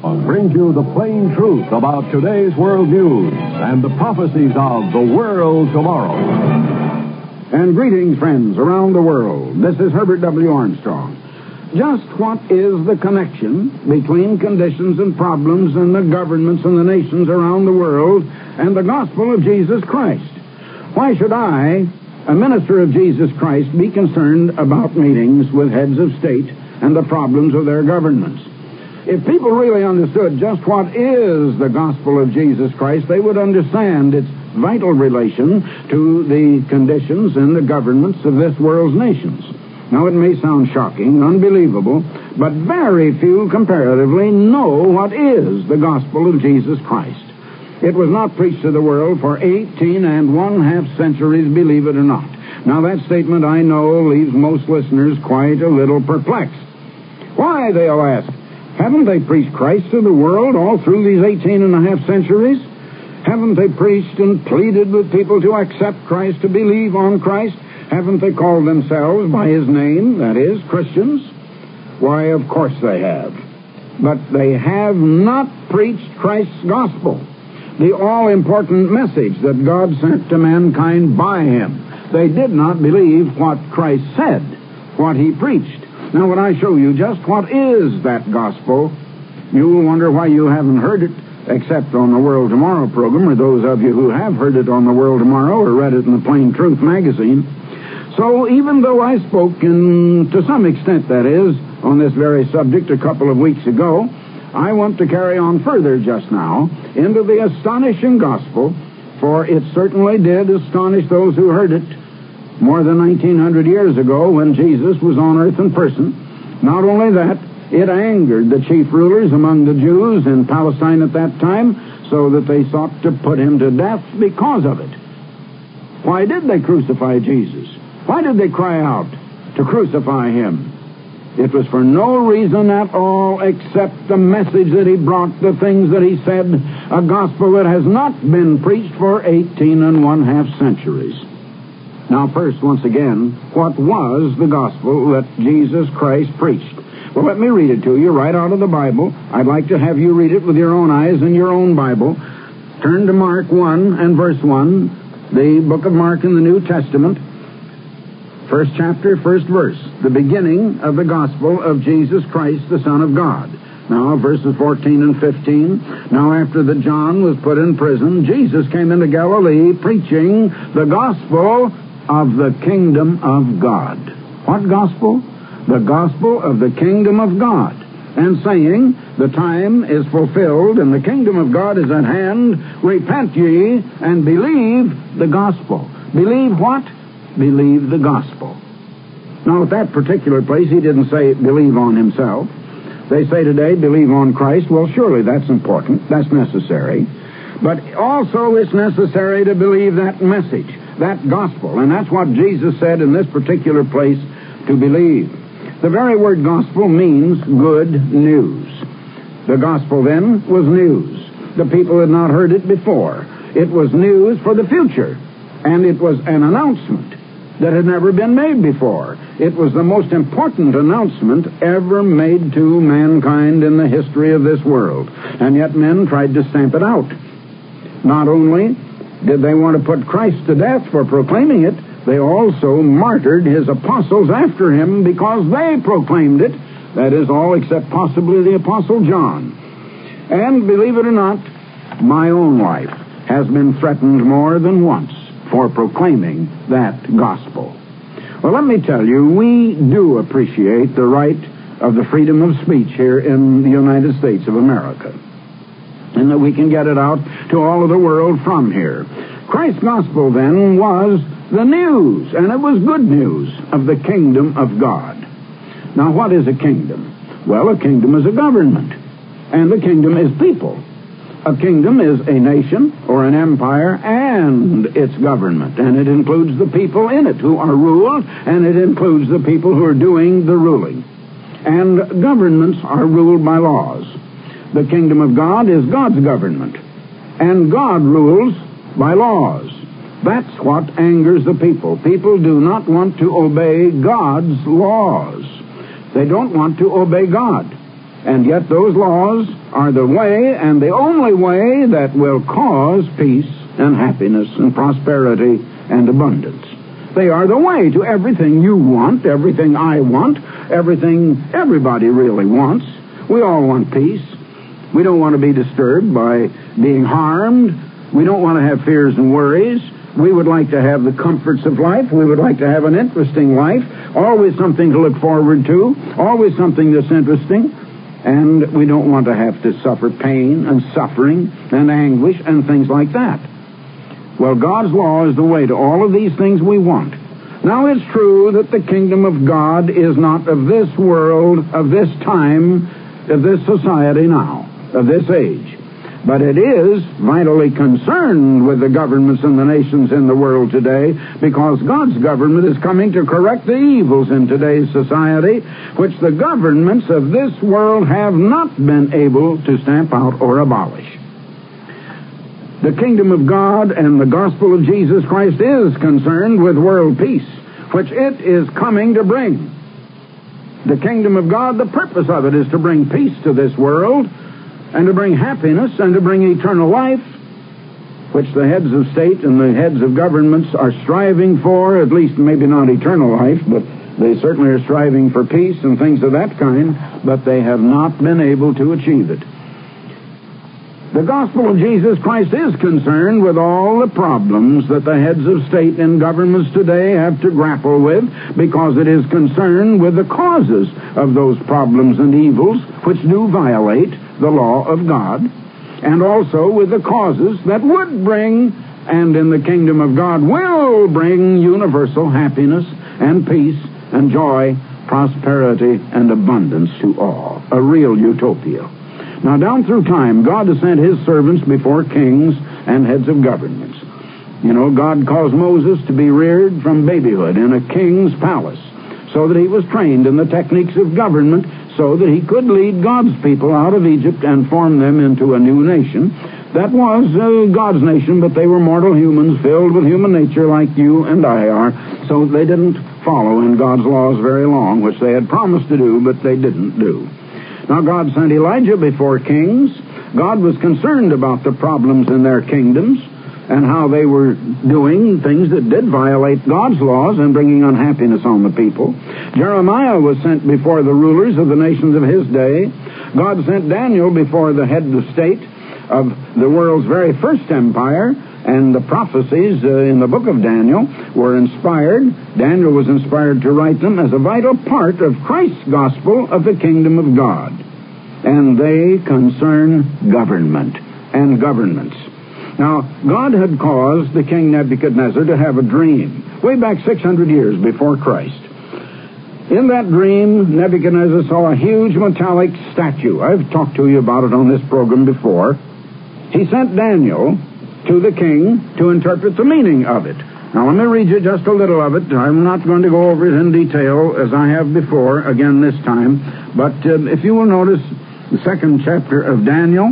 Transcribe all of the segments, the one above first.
brings you the plain truth about today's world news and the prophecies of the world tomorrow. And greetings, friends, around the world. This is Herbert W. Armstrong. Just what is the connection between conditions and problems in the governments and the nations around the world and the gospel of Jesus Christ? Why should I, a minister of Jesus Christ, be concerned about meetings with heads of state and the problems of their governments? If people really understood just what is the gospel of Jesus Christ, they would understand its vital relation to the conditions and the governments of this world's nations. Now, it may sound shocking, unbelievable, but very few comparatively know what is the gospel of Jesus Christ. It was not preached to the world for 18 1/2 centuries, believe it or not. Now, that statement, I know, leaves most listeners quite a little perplexed. Why, they'll ask, haven't they preached Christ to the world all through these 18 1/2 centuries? Haven't they preached and pleaded with people to accept Christ, to believe on Christ? Haven't they called themselves by his name, that is, Christians? Why, of course they have. But they have not preached Christ's gospel, the all-important message that God sent to mankind by him. They did not believe what Christ said, what he preached. Now, when I show you just what is that gospel, you will wonder why you haven't heard it, except on the World Tomorrow program, or those of you who have heard it on the World Tomorrow or read it in the Plain Truth magazine. So even though I spoke, to some extent that is, on this very subject a couple of weeks ago, I want to carry on further just now into the astonishing gospel, for it certainly did astonish those who heard it more than 1900 years ago when Jesus was on earth in person. Not only that, it angered the chief rulers among the Jews in Palestine at that time, so that they sought to put him to death because of it. Why did they crucify Jesus? Why did they cry out to crucify him? It was for no reason at all except the message that he brought, the things that he said, a gospel that has not been preached for 18 1/2 centuries. Now, first, once again, what was the gospel that Jesus Christ preached? Well, let me read it to you right out of the Bible. I'd like to have you read it with your own eyes in your own Bible. Turn to Mark 1 and verse 1, the book of Mark in the New Testament. First chapter, first verse, the beginning of the gospel of Jesus Christ, the Son of God. Now, verses 14 and 15. Now, after that John was put in prison, Jesus came into Galilee preaching the gospel of the kingdom of God. What gospel? The gospel of the kingdom of God. And saying, the time is fulfilled and the kingdom of God is at hand. Repent ye and believe the gospel. Believe what? Believe the gospel. Now, at that particular place, he didn't say believe on himself. They say today, believe on Christ. Well, surely that's important. That's necessary. But also it's necessary to believe that message, that gospel. And that's what Jesus said in this particular place, to believe. The very word gospel means good news. The gospel then was news. The people had not heard it before. It was news for the future. And it was an announcement that had never been made before. It was the most important announcement ever made to mankind in the history of this world. And yet men tried to stamp it out. Not only did they want to put Christ to death for proclaiming it, they also martyred his apostles after him because they proclaimed it. That is, all except possibly the Apostle John. And believe it or not, my own life has been threatened more than once for proclaiming that gospel. Well, let me tell you, we do appreciate the right of the freedom of speech here in the United States of America, and that we can get it out to all of the world from here. Christ's gospel, then, was the news, and it was good news of the kingdom of God. Now, what is a kingdom? Well, a kingdom is a government, and a kingdom is people. A kingdom is a nation or an empire and its government, and it includes the people in it who are ruled, and it includes the people who are doing the ruling. And governments are ruled by laws. The kingdom of God is God's government, and God rules by laws. That's what angers the people. People do not want to obey God's laws. They don't want to obey God. And yet those laws are the way and the only way that will cause peace and happiness and prosperity and abundance. They are the way to everything you want, everything I want, everything everybody really wants. We all want peace. We don't want to be disturbed by being harmed. We don't want to have fears and worries. We would like to have the comforts of life. We would like to have an interesting life. Always something to look forward to. Always something that's interesting. And we don't want to have to suffer pain and suffering and anguish and things like that. Well, God's law is the way to all of these things we want. Now, it's true that the kingdom of God is not of this world, of this time, of this society now, of this age. But it is vitally concerned with the governments and the nations in the world today, because God's government is coming to correct the evils in today's society, which the governments of this world have not been able to stamp out or abolish. The kingdom of God and the gospel of Jesus Christ is concerned with world peace, which it is coming to bring. The kingdom of God, the purpose of it is to bring peace to this world, and to bring happiness, and to bring eternal life, which the heads of state and the heads of governments are striving for, at least maybe not eternal life, but they certainly are striving for peace and things of that kind, but they have not been able to achieve it. The gospel of Jesus Christ is concerned with all the problems that the heads of state and governments today have to grapple with, because it is concerned with the causes of those problems and evils which do violate the law of God, and also with the causes that would bring, and in the kingdom of God will bring, universal happiness and peace and joy, prosperity and abundance to all. A real utopia. Now, down through time, God has sent his servants before kings and heads of governments. You know, God caused Moses to be reared from babyhood in a king's palace, so that he was trained in the techniques of government, so that he could lead God's people out of Egypt and form them into a new nation. That was God's nation, but they were mortal humans filled with human nature like you and I are, so they didn't follow in God's laws very long, which they had promised to do, but they didn't do. Now, God sent Elijah before kings. God was concerned about the problems in their kingdoms and how they were doing things that did violate God's laws and bringing unhappiness on the people. Jeremiah was sent before the rulers of the nations of his day. God sent Daniel before the head of state of the world's very first empire, and the prophecies in the book of Daniel were inspired. Daniel was inspired to write them as a vital part of Christ's gospel of the kingdom of God. And they concern government and governments. Now, God had caused the king Nebuchadnezzar to have a dream way back 600 years before Christ. In that dream, Nebuchadnezzar saw a huge metallic statue. I've talked to you about it on this program before. He sent Daniel to the king to interpret the meaning of it. Now, let me read you just a little of it. I'm not going to go over it in detail as I have before, again this time. But if you will notice the second chapter of Daniel,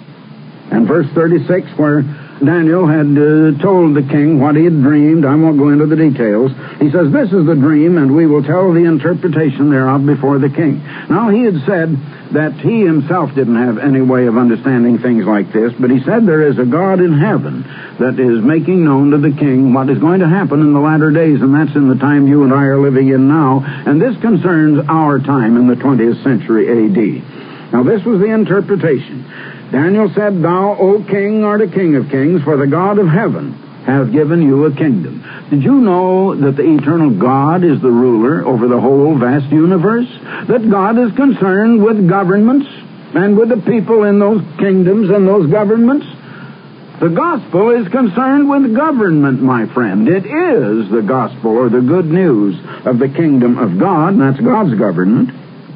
and verse 36, where Daniel had told the king what he had dreamed. I won't go into the details. He says, "This is the dream, and we will tell the interpretation thereof before the king." Now, he had said that he himself didn't have any way of understanding things like this, but he said there is a God in heaven that is making known to the king what is going to happen in the latter days, and that's in the time you and I are living in now, and this concerns our time in the 20th century A.D. Now, this was the interpretation. Daniel said, "Thou, O king, art a king of kings, for the God of heaven hath given you a kingdom." Did you know that the eternal God is the ruler over the whole vast universe? That God is concerned with governments and with the people in those kingdoms and those governments? The gospel is concerned with government, my friend. It is the gospel, or the good news of the kingdom of God, and that's God's government.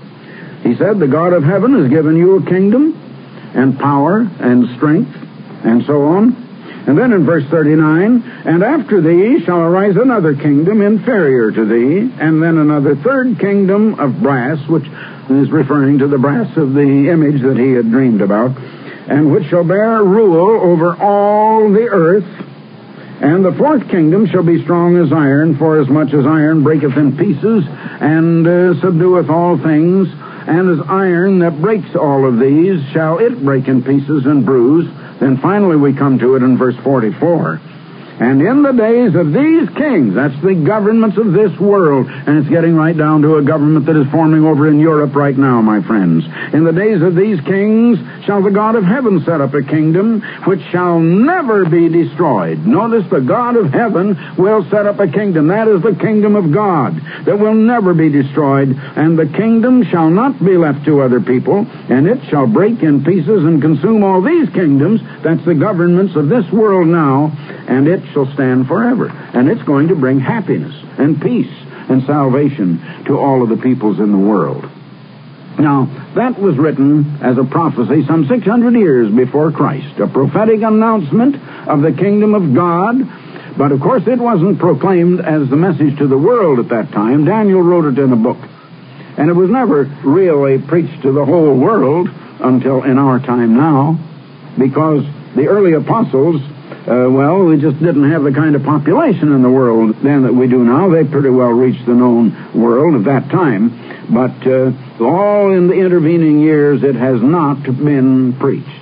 He said, "The God of heaven has given you a kingdom and power and strength," and so on. And then in verse 39, "And after thee shall arise another kingdom inferior to thee, and then another third kingdom of brass," which is referring to the brass of the image that he had dreamed about, "and which shall bear rule over all the earth. And the fourth kingdom shall be strong as iron, forasmuch as iron breaketh in pieces, and subdueth all things. and as iron that breaks all of these, shall it break in pieces and bruise. Then finally we come to it in verse 44. And in the days of these kings, that's the governments of this world, and it's getting right down to a government that is forming over in Europe right now, my friends. In the days of these kings shall the God of heaven set up a kingdom which shall never be destroyed. Notice, the God of heaven will set up a kingdom. That is the kingdom of God that will never be destroyed. And the kingdom shall not be left to other people, and it shall break in pieces and consume all these kingdoms. That's the governments of this world now, and it shall stand forever. And it's going to bring happiness and peace and salvation to all of the peoples in the world. Now, that was written as a prophecy some 600 years before Christ, a prophetic announcement of the kingdom of God. But, of course, it wasn't proclaimed as the message to the world at that time. Daniel wrote it in a book. And it was never really preached to the whole world until in our time now, because the early apostles, we just didn't have the kind of population in the world then that we do now. They pretty well reached the known world at that time. But all in the intervening years, it has not been preached.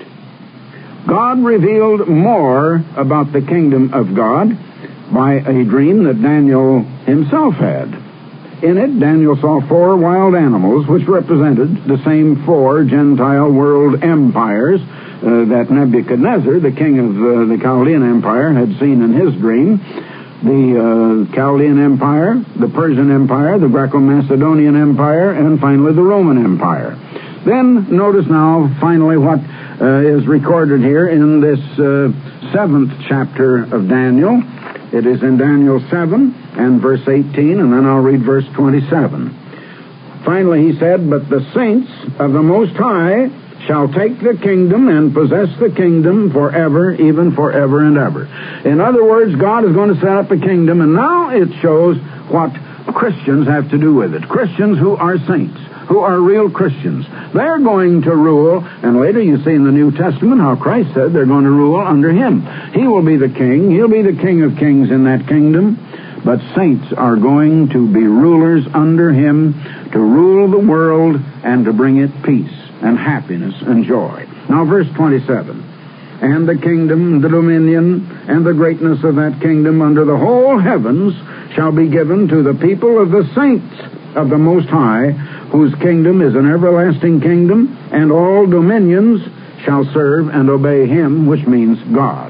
God revealed more about the kingdom of God by a dream that Daniel himself had. In it, Daniel saw 4 wild animals, which represented the same 4 Gentile world empires that Nebuchadnezzar, the king of the Chaldean Empire, had seen in his dream. The Chaldean Empire, the Persian Empire, the Greco-Macedonian Empire, and finally the Roman Empire. Then, notice now, finally, what is recorded here in this 7th chapter of Daniel. It is in Daniel 7 and verse 18, and then I'll read verse 27. Finally, he said, "But the saints of the Most High shall take the kingdom and possess the kingdom forever, even forever and ever." In other words, God is going to set up a kingdom, and now it shows what Christians have to do with it. Christians who are saints, who are real Christians. They're going to rule, and later you see in the New Testament how Christ said they're going to rule under him. He will be the king. He'll be the King of Kings in that kingdom. But saints are going to be rulers under him, to rule the world and to bring it peace and happiness and joy. Now, verse 27. "And the kingdom, the dominion, and the greatness of that kingdom under the whole heavens shall be given to the people of the saints of the Most High, whose kingdom is an everlasting kingdom, and all dominions shall serve and obey him," which means God.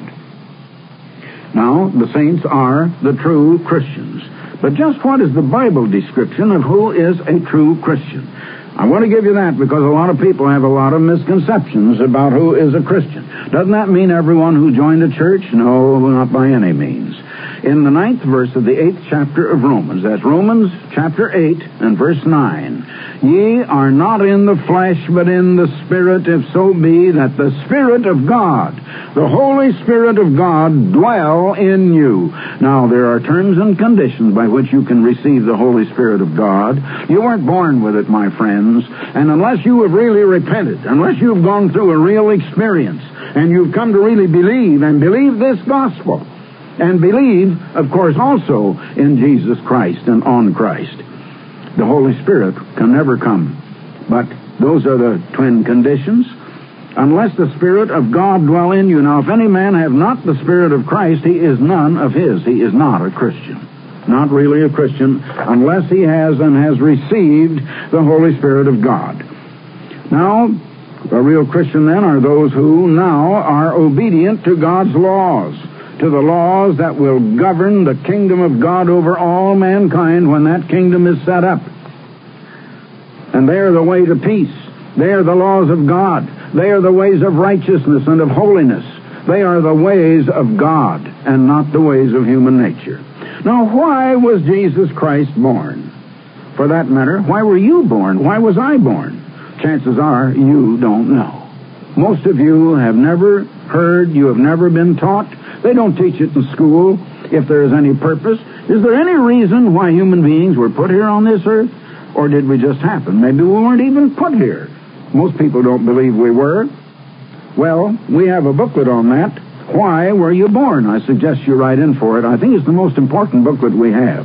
Now, the saints are the true Christians. But just what is the Bible description of who is a true Christian? I want to give you that because a lot of people have a lot of misconceptions about who is a Christian. Doesn't that mean everyone who joined a church? No, not by any means. In the 9th verse of the 8th chapter of Romans, that's Romans chapter 8 and verse 9, "Ye are not in the flesh, but in the Spirit, if so be that the Spirit of God, the Holy Spirit of God, dwell in you." Now, there are terms and conditions by which you can receive the Holy Spirit of God. You weren't born with it, my friends, and unless you have really repented, unless you've gone through a real experience, and you've come to really believe, and believe this gospel, and believe, of course, also in Jesus Christ and on Christ, the Holy Spirit can never come. But those are the twin conditions. Unless the Spirit of God dwell in you. Now, if any man have not the Spirit of Christ, he is none of his. He is not a Christian. Not really a Christian unless he has and has received the Holy Spirit of God. Now, a real Christian then are those who now are obedient to God's laws, to the laws that will govern the kingdom of God over all mankind when that kingdom is set up. And they are the way to peace. They are the laws of God. They are the ways of righteousness and of holiness. They are the ways of God and not the ways of human nature. Now, why was Jesus Christ born? For that matter, why were you born? Why was I born? Chances are you don't know. Most of you have never heard, you have never been taught. They don't teach it in school if there is any purpose. Is there any reason why human beings were put here on this earth? Or did we just happen? Maybe we weren't even put here. Most people don't believe we were. Well, we have a booklet on that. Why were you born? I suggest you write in for it. I think it's the most important booklet we have.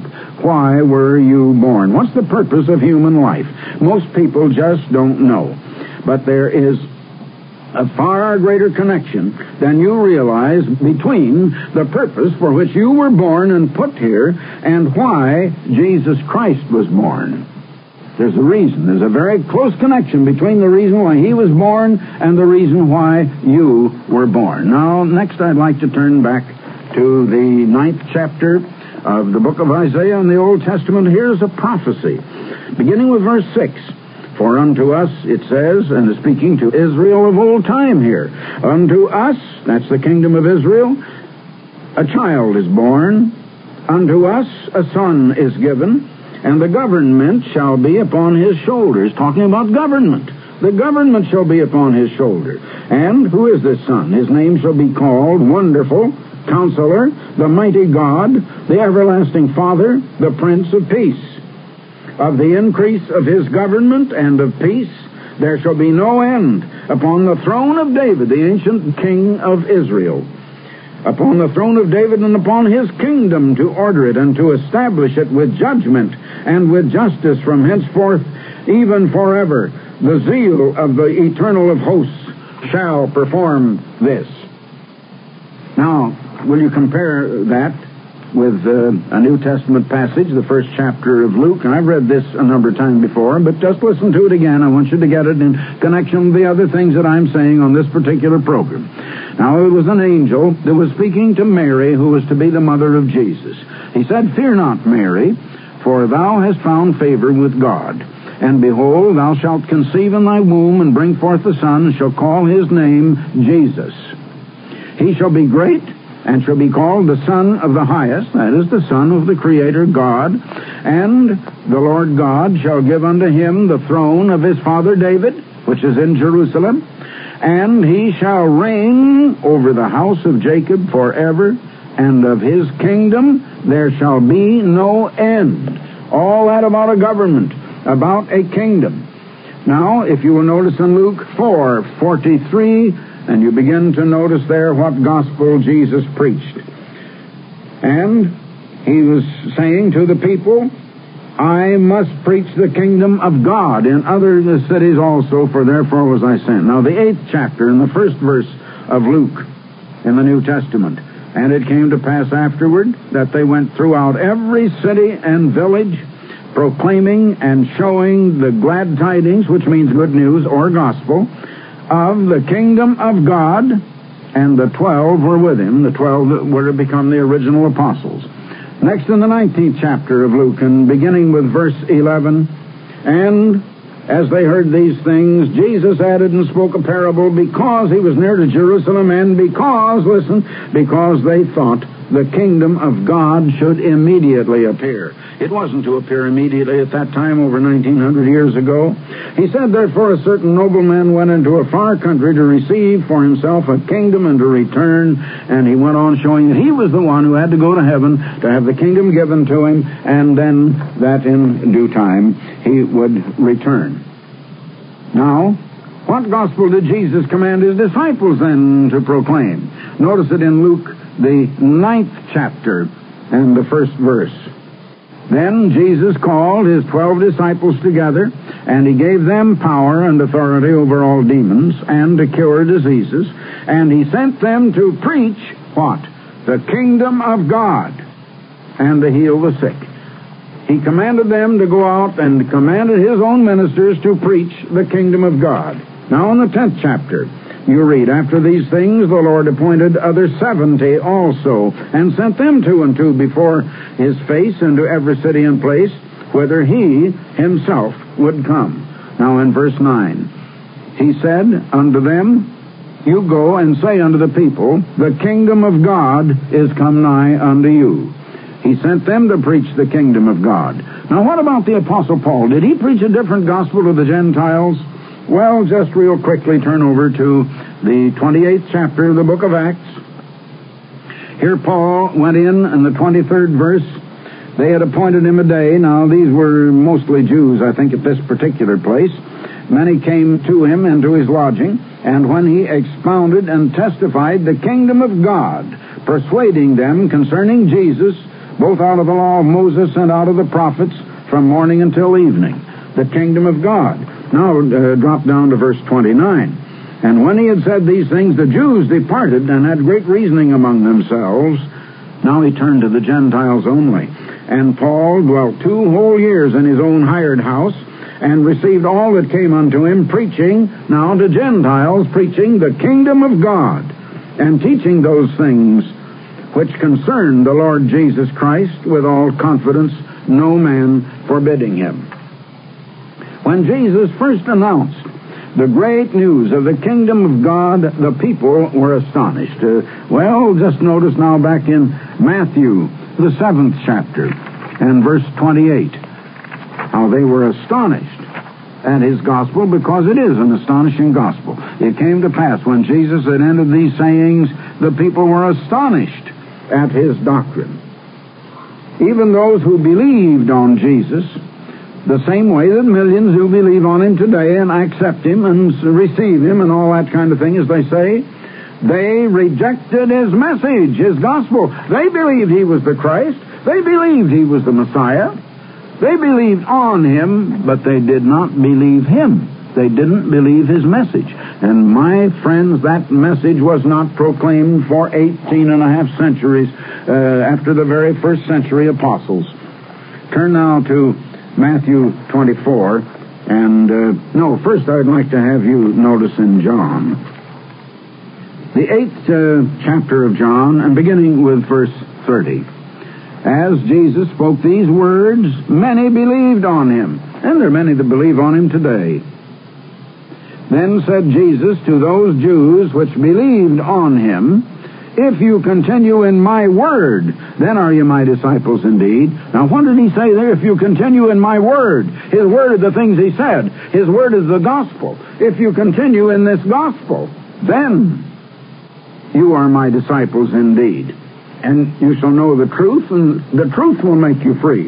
why were you born? What's the purpose of human life? Most people just don't know. But there is a far greater connection than you realize between the purpose for which you were born and put here and why Jesus Christ was born. There's a reason. There's a very close connection between the reason why he was born and the reason why you were born. Now, next I'd like to turn back to the 9th chapter of the book of Isaiah in the Old Testament. Here's a prophecy, beginning with verse 6. For unto us, it says, and is speaking to Israel of old time here, unto us, that's the kingdom of Israel, a child is born, unto us a son is given, and the government shall be upon his shoulders. Talking about government. The government shall be upon his shoulder. And who is this son? His name shall be called Wonderful, Counselor, the Mighty God, the Everlasting Father, the Prince of Peace. Of the increase of his government and of peace there shall be no end upon the throne of David, the ancient king of Israel. Upon the throne of David and upon his kingdom, to order it and to establish it with judgment and with justice from henceforth, even forever. The zeal of the Eternal of hosts shall perform this. Now, will you compare that with a New Testament passage, the first chapter of Luke? And I've read this a number of times before, but just listen to it again. I want you to get it in connection with the other things that I'm saying on this particular program. Now, it was an angel that was speaking to Mary, who was to be the mother of Jesus. He said, Fear not, Mary, for thou hast found favor with God. And behold, thou shalt conceive in thy womb, and bring forth a son, and shall call his name Jesus. He shall be great, and shall be called the Son of the Highest, that is, the Son of the Creator God. And the Lord God shall give unto him the throne of his father David, which is in Jerusalem, and he shall reign over the house of Jacob forever, and of his kingdom there shall be no end. All that about a government, about a kingdom. Now, if you will notice in Luke 4:43, and you begin to notice there what gospel Jesus preached. And he was saying to the people, I must preach the kingdom of God in other cities also, for therefore was I sent. Now, the 8th chapter in the first verse of Luke in the New Testament. And it came to pass afterward that they went throughout every city and village, proclaiming and showing the glad tidings, which means good news or gospel, of the kingdom of God, and the 12 were with him. The 12 were to become the original apostles. Next in the 19th chapter of Luke, and beginning with verse 11, and as they heard these things, Jesus added and spoke a parable, because he was near to Jerusalem, and because, listen, because they thought the kingdom of God should immediately appear. It wasn't to appear immediately at that time, over 1900 years ago. He said, therefore, a certain nobleman went into a far country to receive for himself a kingdom and to return. And he went on showing that he was the one who had to go to heaven to have the kingdom given to him, and then that in due time he would return. Now, what gospel did Jesus command his disciples then to proclaim? Notice it in Luke, the 9th chapter, and the first verse. Then Jesus called his 12 disciples together, and he gave them power and authority over all demons, and to cure diseases, and he sent them to preach, what? The kingdom of God, and to heal the sick. He commanded them to go out and commanded his own ministers to preach the kingdom of God. Now in the 10th chapter, you read, after these things the Lord appointed other 70 also, and sent them 2 and 2 before his face into every city and place, whither he himself would come. Now in verse 9, he said unto them, You go and say unto the people, The kingdom of God is come nigh unto you. He sent them to preach the kingdom of God. Now what about the Apostle Paul? Did he preach a different gospel to the Gentiles? Well, just real quickly turn over to the 28th chapter of the book of Acts. Here Paul went in the 23rd verse. They had appointed him a day. Now, these were mostly Jews, I think, at this particular place. Many came to him into his lodging, and when he expounded and testified the kingdom of God, persuading them concerning Jesus, both out of the law of Moses and out of the prophets, from morning until evening. The kingdom of God. Now drop down to verse 29. And when he had said these things, the Jews departed and had great reasoning among themselves. Now he turned to the Gentiles only. And Paul dwelt 2 whole years in his own hired house, and received all that came unto him, preaching now to Gentiles, preaching the kingdom of God, and teaching those things which concern the Lord Jesus Christ with all confidence, no man forbidding him. When Jesus first announced the great news of the kingdom of God, the people were astonished. Just notice now back in Matthew, the 7th chapter, and verse 28, how they were astonished at his gospel, because it is an astonishing gospel. It came to pass when Jesus had ended these sayings, the people were astonished at his doctrine. Even those who believed on Jesus, the same way that millions who believe on him today and accept him and receive him and all that kind of thing, as they say, they rejected his message, his gospel. They believed he was the Christ. They believed he was the Messiah. They believed on him, but they did not believe him. They didn't believe his message. And my friends, that message was not proclaimed for 18 and a half centuries after the very first century apostles. Turn now to Matthew 24. First I'd like to have you notice in John, the 8th chapter of John, and beginning with verse 30. As Jesus spoke these words, many believed on him, and there are many that believe on him today. Then said Jesus to those Jews which believed on him, if you continue in my word, then are you my disciples indeed. Now what did he say there? If you continue in my word. His word is the things he said. His word is the gospel. If you continue in this gospel, then you are my disciples indeed. And you shall know the truth, and the truth will make you free.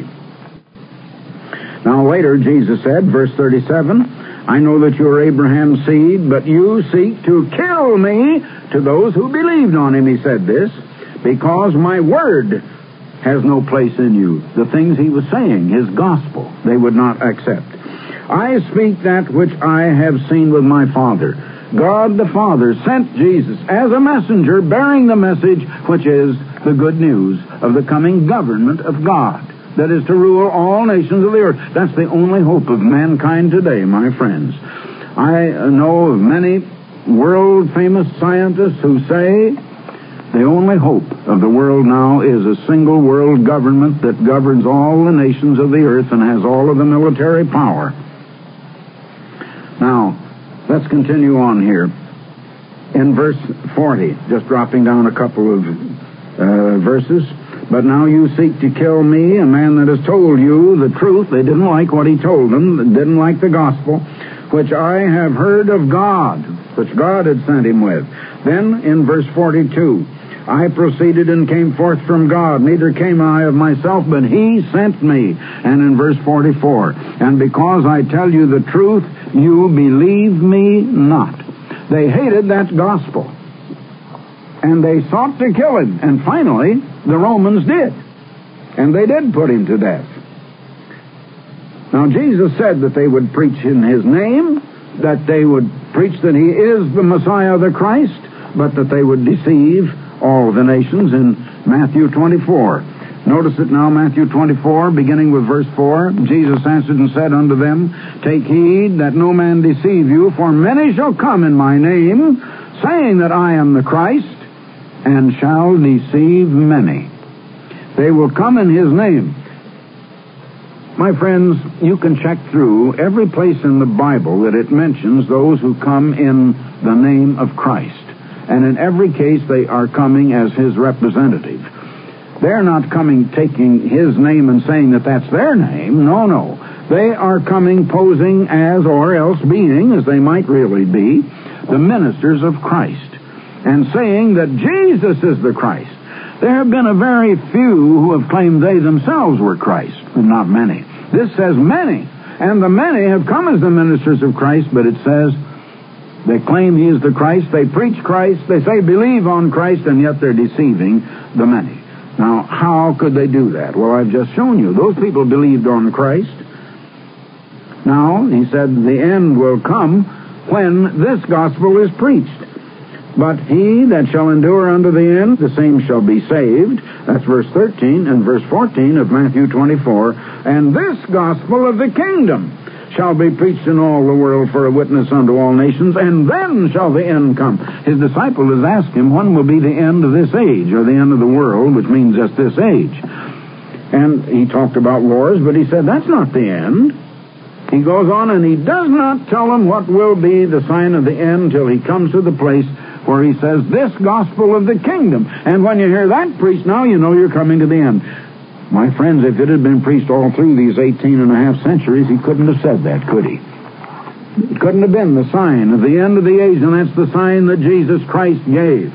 Now later Jesus said, verse 37, I know that you are Abraham's seed, but you seek to kill me. To those who believed on him he said this, because my word has no place in you. The things he was saying, his gospel, they would not accept. I speak that which I have seen with my Father. God the Father sent Jesus as a messenger bearing the message which is the good news of the coming government of God that is to rule all nations of the earth. That's the only hope of mankind today, my friends. I know of many world-famous scientists who say the only hope of the world now is a single world government that governs all the nations of the earth and has all of the military power. Now, let's continue on here. In verse 40, just dropping down a couple of verses. But now you seek to kill me, a man that has told you the truth. They didn't like what he told them. They didn't like the gospel, which I have heard of God, which God had sent him with. Then in verse 42, I proceeded and came forth from God, neither came I of myself, but he sent me. And in verse 44, and because I tell you the truth, you believe me not. They hated that gospel, and they sought to kill him. And finally, the Romans did. And they did put him to death. Now, Jesus said that they would preach in his name, that they would preach that he is the Messiah, the Christ, but that they would deceive all the nations in Matthew 24. Notice it now, Matthew 24, beginning with verse 4. Jesus answered and said unto them, take heed that no man deceive you, for many shall come in my name, saying that I am the Christ, and shall deceive many. They will come in his name. My friends, you can check through every place in the Bible that it mentions those who come in the name of Christ. And in every case, they are coming as his representative. They're not coming taking his name and saying that that's their name. No. They are coming posing as, or else being, as they might really be, the ministers of Christ, and saying that Jesus is the Christ. There have been a very few who have claimed they themselves were Christ, but not many. This says many, and the many have come as the ministers of Christ, but it says they claim he is the Christ, they preach Christ, they say believe on Christ, and yet they're deceiving the many. Now, how could they do that? Well, I've just shown you. Those people believed on Christ. Now, he said, the end will come when this gospel is preached. But he that shall endure unto the end, the same shall be saved. That's verse 13 and verse 14 of Matthew 24. And this gospel of the kingdom shall be preached in all the world for a witness unto all nations, and then shall the end come. His disciple has asked him, when will be the end of this age, or the end of the world, which means just this age? And he talked about wars, but he said, that's not the end. He goes on, and he does not tell them what will be the sign of the end till he comes to the place where he says, this gospel of the kingdom. And when you hear that preached, now you know you're coming to the end. My friends, if it had been preached all through these 18 and a half centuries, he couldn't have said that, could he? It couldn't have been the sign of the end of the age, and that's the sign that Jesus Christ gave.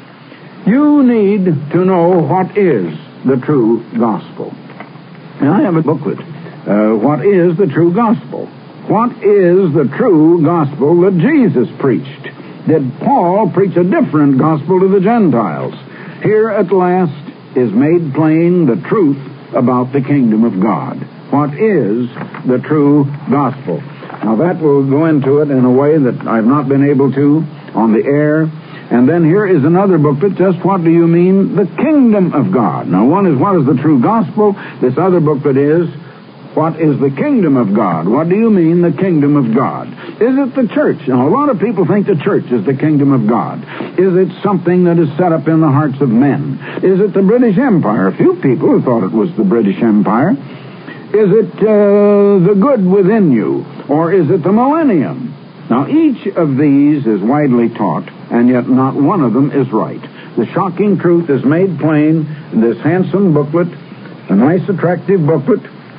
You need to know what is the true gospel. And I have a booklet. What is the true gospel? What is the true gospel that Jesus preached? Did Paul preach a different gospel to the Gentiles? Here at last is made plain the truth about the kingdom of God. What is the true gospel? Now that will go into it in a way that I've not been able to on the air. And then here is another booklet, just what do you mean the kingdom of God? Now one is what is the true gospel? This other booklet is what is the kingdom of God? What do you mean the kingdom of God? Is it the church? Now, a lot of people think the church is the kingdom of God. Is it something that is set up in the hearts of men? Is it the British Empire? A few people thought it was the British Empire. Is it the good within you? Or is it the millennium? Now, each of these is widely taught, and yet not one of them is right. The shocking truth is made plain in this handsome booklet, a nice, attractive booklet.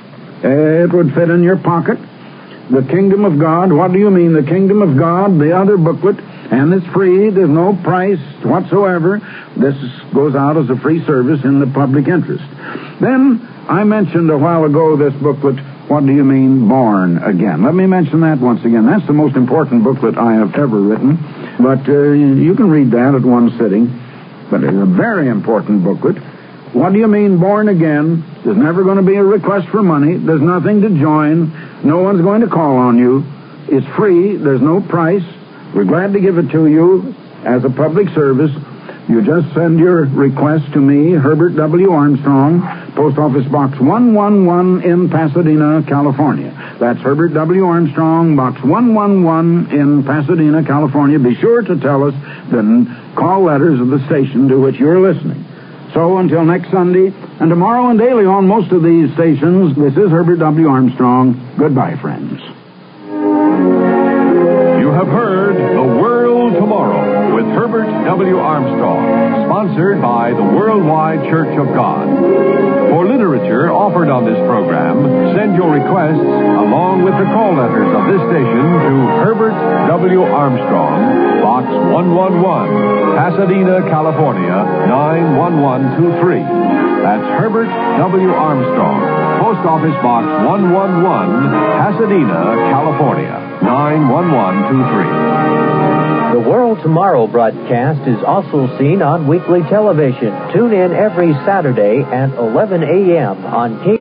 It would fit in your pocket. The kingdom of God. What do you mean, the kingdom of God? The other booklet, and it's free. There's no price whatsoever. This goes out as a free service in the public interest. Then, I mentioned a while ago this booklet, What Do You Mean, Born Again? Let me mention that once again. That's the most important booklet I have ever written. But you can read that at one sitting. But it's a very important booklet. What do you mean, born again? There's never going to be a request for money. There's nothing to join. No one's going to call on you. It's free. There's no price. We're glad to give it to you as a public service. You just send your request to me, Herbert W. Armstrong, Post Office Box 111 in Pasadena, California. That's Herbert W. Armstrong, Box 111 in Pasadena, California. Be sure to tell us the call letters of the station to which you're listening. So until next Sunday, and tomorrow and daily on most of these stations, this is Herbert W. Armstrong. Goodbye, friends. You have heard The World Tomorrow with Herbert W. Armstrong, sponsored by the Worldwide Church of God. For literature offered on this program, send your requests along with the call letters of this station to Herbert W. Armstrong, Box 111, Pasadena, California, 91123. That's Herbert W. Armstrong, Post Office Box 111, Pasadena, California, 91123. The World Tomorrow broadcast is also seen on weekly television. Tune in every Saturday at 11 a.m. on